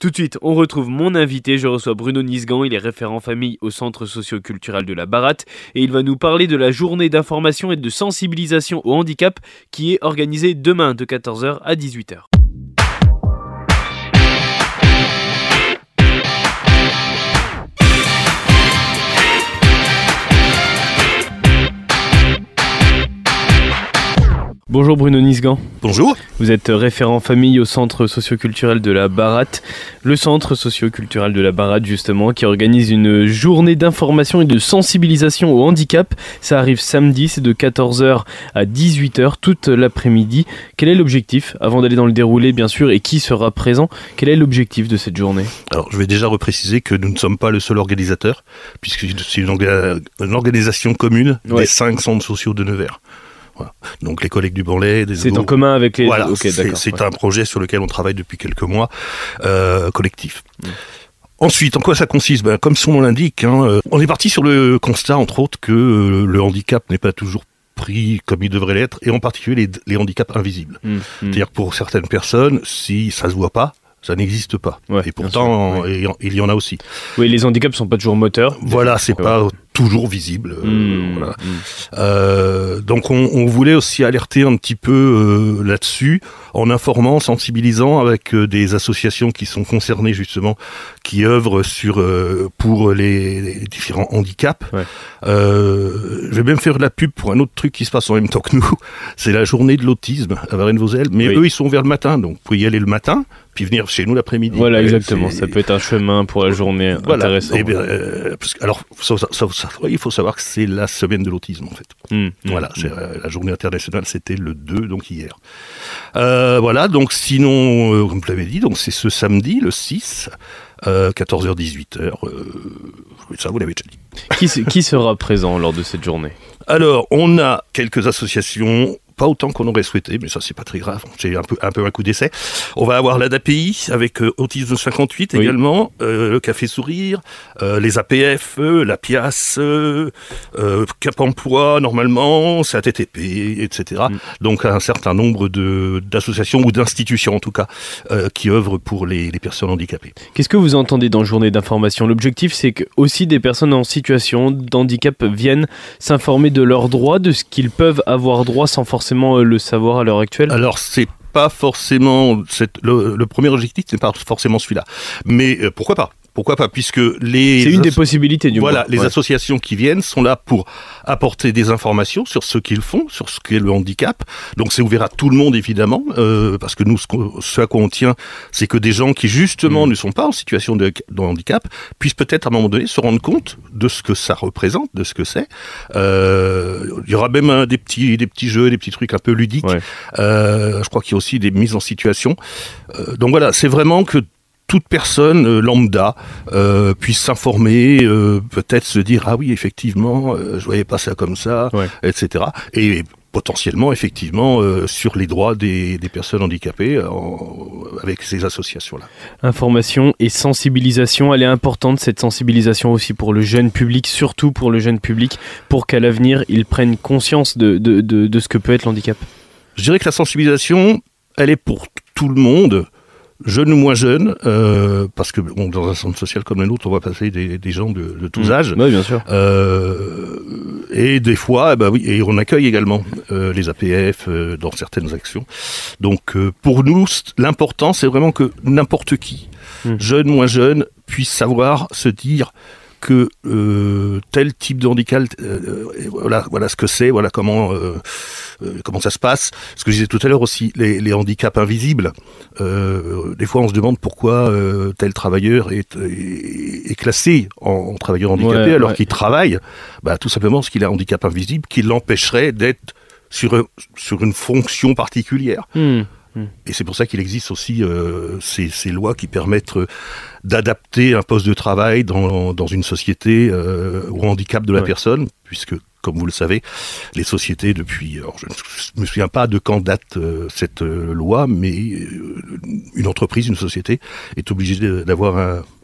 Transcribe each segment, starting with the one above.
Tout de suite, on retrouve mon invité. Je reçois Bruno Nisgan. Il est référent famille au Centre socio-culturel de la Baratte et il va nous parler de la journée d'information et de sensibilisation au handicap qui est organisée demain de 14h à 18h. Bonjour Bruno Nisgan. Bonjour. Vous êtes référent famille au Centre socio-culturel de la Baratte. Le Centre socio-culturel de la Baratte, justement, qui organise une journée d'information et de sensibilisation au handicap. Ça arrive samedi, c'est de 14h à 18h, toute l'après-midi. Quel est l'objectif, avant d'aller dans le déroulé, bien sûr, et qui sera présent, quel est l'objectif de cette journée ? Alors, je vais déjà repréciser que nous ne sommes pas le seul organisateur, puisque c'est une organisation commune des 5 centres sociaux de Nevers. Voilà. Donc les collègues du Banlay, des c'est en commun avec les... Voilà, okay, c'est un projet sur lequel on travaille depuis quelques mois, collectif. Ensuite, en quoi ça consiste ? Comme son nom l'indique, on est parti sur le constat, entre autres, que le handicap n'est pas toujours pris comme il devrait l'être, et en particulier les handicaps invisibles. C'est-à-dire que pour certaines personnes, si ça se voit pas, ça n'existe pas. Ouais, et pourtant, il y en a aussi. Oui, les handicaps sont pas toujours moteurs. Voilà, c'est pas toujours visible. Voilà. Donc on voulait aussi alerter un petit peu là-dessus, en informant, sensibilisant avec des associations qui sont concernées justement, qui œuvrent pour les différents handicaps. Ouais. Je vais même faire de la pub pour un autre truc qui se passe en même temps que nous. C'est la journée de l'autisme à Varennes-Vauzelles. Mais eux, ils sont vers le matin, donc vous pouvez y aller le matin, puis venir chez nous l'après-midi. Voilà, exactement. Ça peut être un chemin pour la journée intéressant. Et alors, il faut savoir que c'est la semaine de l'autisme, en fait. Voilà, c'est la journée internationale, c'était le 2, donc hier. Voilà, donc sinon, comme je l'avais dit, donc c'est ce samedi, le 6, 14h-18h. Ça, vous l'avez déjà dit. Qui sera présent lors de cette journée ? Alors, on a quelques associations, pas autant qu'on aurait souhaité, mais ça c'est pas très grave, c'est un peu un coup d'essai. On va avoir l'ADAPI avec Autisme 58 également, le Café Sourire, les APF, la PIAS, Cap Emploi normalement, CATTP, etc. Donc un certain nombre d'associations ou d'institutions en tout cas qui œuvrent pour les personnes handicapées. Qu'est-ce que vous entendez dans Journée d'information ? L'objectif c'est que aussi des personnes en situation d'handicap viennent s'informer de leurs droits, de ce qu'ils peuvent avoir droit sans forcément le savoir à l'heure actuelle ? Alors, c'est pas forcément... Le premier objectif, c'est pas forcément celui-là. Mais pourquoi pas ? Pourquoi pas ? Puisque c'est une des possibilités du moins. Voilà, les associations qui viennent sont là pour apporter des informations sur ce qu'ils font, sur ce qu'est le handicap. Donc c'est ouvert à tout le monde évidemment, parce que nous, ce à quoi on tient, c'est que des gens qui justement ne sont pas en situation de handicap puissent peut-être à un moment donné se rendre compte de ce que ça représente, de ce que c'est. Il y aura même des petits jeux, des petits trucs un peu ludiques. Ouais. Je crois qu'il y a aussi des mises en situation. Donc voilà, c'est vraiment que toute personne lambda puisse s'informer, peut-être se dire « Ah oui, effectivement, je voyais pas ça comme ça, etc. » Et potentiellement, effectivement, sur les droits des personnes handicapées avec ces associations-là. Information et sensibilisation, elle est importante, cette sensibilisation aussi pour le jeune public, surtout pour le jeune public, pour qu'à l'avenir, ils prennent conscience de ce que peut être l'handicap. Je dirais que la sensibilisation, elle est pour tout le monde, jeunes ou moins jeunes, parce que dans un centre social comme le nôtre, on va passer des gens de tous âges. Oui, bien sûr. Et des fois, et on accueille également les APF dans certaines actions. Donc, pour nous, l'important, c'est vraiment que n'importe qui, jeune, moins jeune, puisse savoir se dire que tel type de handicap, voilà ce que c'est, voilà comment ça se passe. Ce que je disais tout à l'heure aussi, les handicaps invisibles. Des fois, on se demande pourquoi tel travailleur est classé en travailleur handicapé alors qu'il travaille. Tout simplement parce qu'il a un handicap invisible qui l'empêcherait d'être sur une fonction particulière. Et c'est pour ça qu'il existe aussi ces lois qui permettent d'adapter un poste de travail dans une société au handicap de la personne, puisque, comme vous le savez, les sociétés depuis... Alors je ne me souviens pas de quand date cette loi, mais une entreprise, une société est obligée d'avoir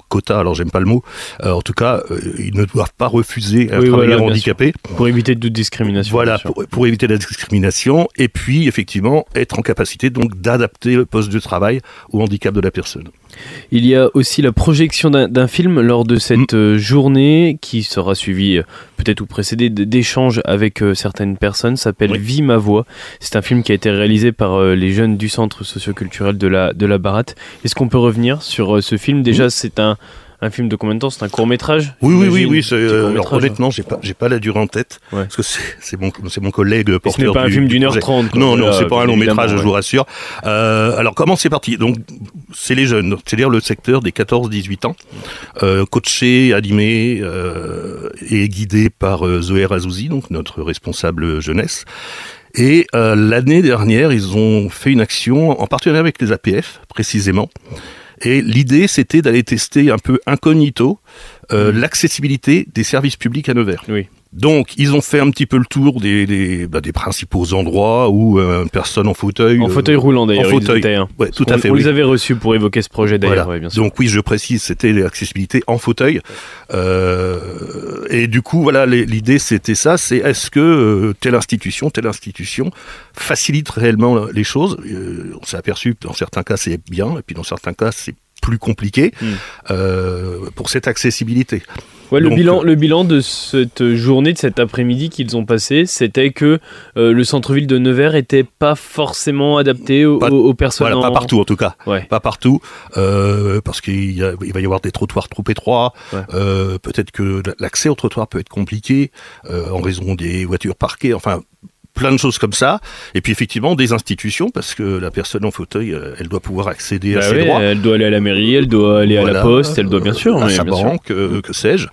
quota, alors j'aime pas le mot, en tout cas, ils ne doivent pas refuser un travailleur handicapé. Pour éviter toute discrimination. Voilà, pour éviter la discrimination, et puis effectivement être en capacité donc d'adapter le poste de travail au handicap de la personne. Il y a aussi la projection d'un film lors de cette journée qui sera suivie peut-être ou précédée d'échanges avec certaines personnes, s'appelle Vie ma voix. C'est un film qui a été réalisé par les jeunes du centre socioculturel de la Baratte. Est-ce qu'on peut revenir sur ce film ? Déjà, c'est un film de combien de temps ? C'est un court-métrage ? Oui. Alors, honnêtement, j'ai pas la durée en tête. Parce que c'est mon collègue porteur. Ce n'est pas un film d'1h30. Non, c'est pas un long métrage, je vous rassure. Alors, comment c'est parti ? Donc, c'est les jeunes, c'est-à-dire le secteur des 14-18 ans, coachés, animés et guidés par Zoé Razouzi, donc notre responsable jeunesse. Et l'année dernière, ils ont fait une action en partenariat avec les APF, précisément. Et l'idée, c'était d'aller tester un peu incognito l'accessibilité des services publics à Nevers. Oui. Donc, ils ont fait un petit peu le tour des principaux endroits où une personne en fauteuil... En fauteuil roulant, d'ailleurs. En fauteuil, ouais, tout à fait. On les avait reçus pour évoquer ce projet, d'ailleurs, voilà. Bien sûr. Donc oui, je précise, c'était l'accessibilité en fauteuil. Et du coup, voilà, l'idée, c'était ça, c'est est-ce que telle institution facilite réellement les choses. On s'est aperçu que dans certains cas, c'est bien, et puis dans certains cas, c'est plus compliqué pour cette accessibilité. Ouais, le bilan de cette journée, de cet après-midi qu'ils ont passé, c'était que le centre-ville de Nevers était pas forcément adapté aux personnes. Voilà, pas partout en tout cas. Ouais. Pas partout, parce qu'il va y avoir des trottoirs trop étroits. Ouais. Peut-être que l'accès au trottoir peut être compliqué en raison des voitures parquées. Enfin, plein de choses comme ça, et puis effectivement des institutions, parce que la personne en fauteuil, elle doit pouvoir accéder à ses droits. Elle doit aller à la mairie, elle doit aller à la poste, elle doit bien sûr à sa banque, que sais-je.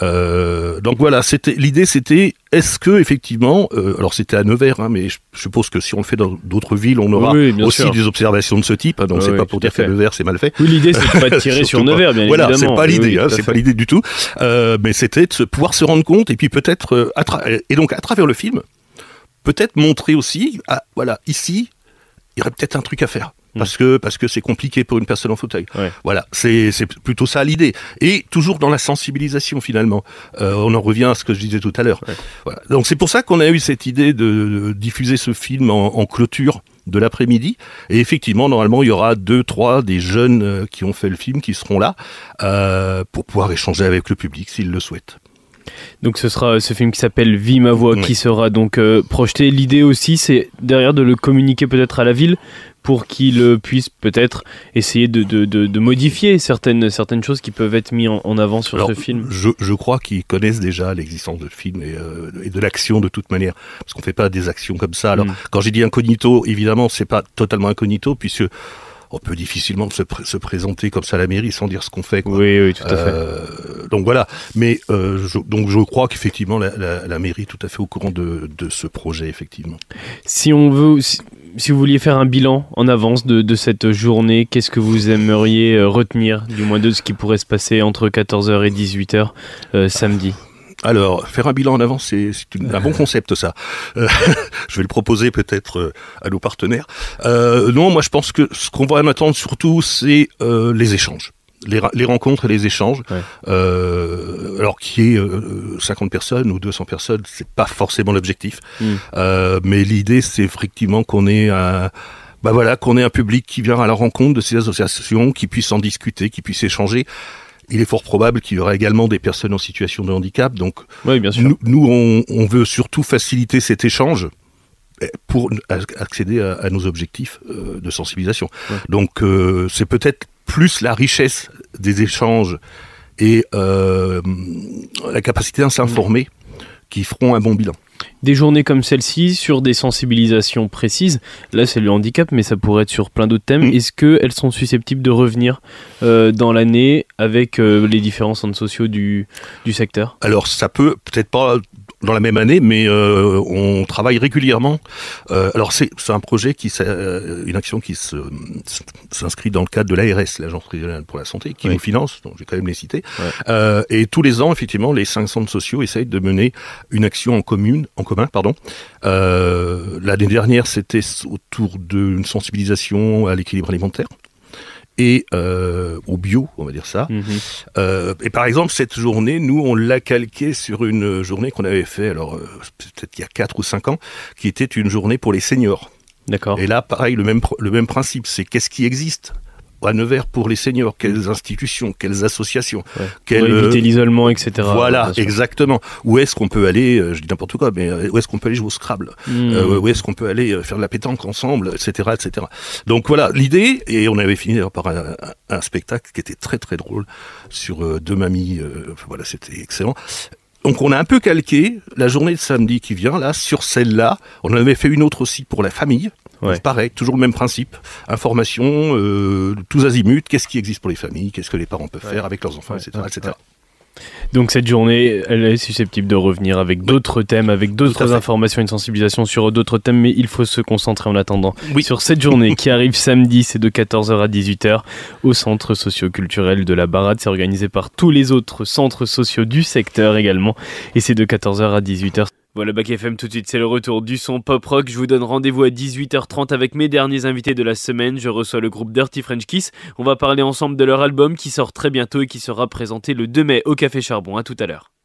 Donc voilà, l'idée c'était, est-ce que effectivement, alors c'était à Nevers, mais je suppose que si on le fait dans d'autres villes, on aura aussi des observations de ce type. Donc c'est pas pour dire que Nevers c'est mal fait. Oui, l'idée c'est de pas tirer sur Nevers, bien évidemment. Voilà, c'est pas l'idée, c'est pas l'idée du tout. Mais c'était de pouvoir se rendre compte, et puis peut-être et donc à travers le film. Peut-être montrer aussi, ici, il y aurait peut-être un truc à faire. Parce que c'est compliqué pour une personne en fauteuil. Ouais. Voilà, c'est plutôt ça l'idée. Et toujours dans la sensibilisation finalement. On en revient à ce que je disais tout à l'heure. Ouais. Voilà. Donc c'est pour ça qu'on a eu cette idée de diffuser ce film en clôture de l'après-midi. Et effectivement, normalement, il y aura 2-3 des jeunes qui ont fait le film qui seront là pour pouvoir échanger avec le public s'ils le souhaitent. Donc ce sera ce film qui s'appelle Vie ma voix qui sera donc projeté. L'idée aussi, c'est derrière de le communiquer peut-être à la ville pour qu'il puisse peut-être essayer de modifier certaines choses qui peuvent être mises en avant sur ce film. Je crois qu'ils connaissent déjà l'existence de film et de l'action de toute manière, parce qu'on fait pas des actions comme ça. Alors quand j'ai dit incognito, évidemment, c'est pas totalement incognito, puisque on peut difficilement se présenter comme ça à la mairie sans dire ce qu'on fait. Quoi. Oui, tout à fait. Donc voilà. Mais je crois qu'effectivement la mairie est tout à fait au courant de ce projet, effectivement. Si vous vouliez faire un bilan en avance de cette journée, qu'est-ce que vous aimeriez retenir, du moins de ce qui pourrait se passer entre 14h et 18h samedi ? Alors, faire un bilan en avance, c'est un bon concept, ça. Je vais le proposer peut-être à nos partenaires. Non, moi je pense que ce qu'on va en attendre surtout, c'est les échanges. Les rencontres et les échanges. Ouais. Alors qu'il y ait 50 personnes ou 200 personnes, c'est pas forcément l'objectif. Mais l'idée, c'est effectivement qu'on ait qu'on ait un public qui vient à la rencontre de ces associations, qui puisse en discuter, qui puisse échanger. Il est fort probable qu'il y aura également des personnes en situation de handicap. Donc, oui, bien sûr. Nous, on veut surtout faciliter cet échange pour accéder à nos objectifs de sensibilisation. Ouais. Donc, c'est peut-être plus la richesse des échanges et la capacité à s'informer qui feront un bon bilan. Des journées comme celle-ci, sur des sensibilisations précises, là c'est le handicap, mais ça pourrait être sur plein d'autres thèmes, est-ce qu'elles sont susceptibles de revenir dans l'année avec les différents centres sociaux du secteur ? Alors ça peut-être pas dans la même année, mais on travaille régulièrement. Alors c'est un projet une action qui s'inscrit dans le cadre de l'ARS, l'Agence régionale pour la santé, qui nous finance, donc je vais quand même les citer. Ouais. Et tous les ans, effectivement, les 5 centres sociaux essayent de mener une action en commun. L'année dernière, c'était autour d'une sensibilisation à l'équilibre alimentaire. et au bio, on va dire ça. Et par exemple, cette journée, nous, on l'a calquée sur une journée qu'on avait fait, alors peut-être il y a 4 ou 5 ans, qui était une journée pour les seniors. D'accord. Et là, pareil, le même principe, c'est qu'est-ce qui existe à Nevers pour les seniors, quelles institutions, quelles associations, pour éviter l'isolement, etc. Voilà, exactement. Où est-ce qu'on peut aller, je dis n'importe quoi, mais où est-ce qu'on peut aller jouer au Scrabble, où est-ce qu'on peut aller faire de la pétanque ensemble, etc., etc. Donc voilà, l'idée, et on avait fini par un spectacle qui était très très drôle sur deux mamies, voilà, c'était excellent. Donc on a un peu calqué la journée de samedi qui vient, là, sur celle-là. On en avait fait une autre aussi pour la famille. Ouais. Pareil, toujours le même principe. Information, tous azimuts, qu'est-ce qui existe pour les familles, qu'est-ce que les parents peuvent faire avec leurs enfants, etc., etc. Donc cette journée, elle est susceptible de revenir avec d'autres thèmes, avec d'autres informations et une sensibilisation sur d'autres thèmes, mais il faut se concentrer en attendant sur cette journée qui arrive samedi, c'est de 14h à 18h au centre socio-culturel de la Barade. C'est organisé par tous les autres centres sociaux du secteur également, et c'est de 14h à 18h. Voilà, Bac FM, tout de suite, c'est le retour du son pop-rock. Je vous donne rendez-vous à 18h30 avec mes derniers invités de la semaine. Je reçois le groupe Dirty French Kiss. On va parler ensemble de leur album qui sort très bientôt et qui sera présenté le 2 mai au Café Charbon. À tout à l'heure.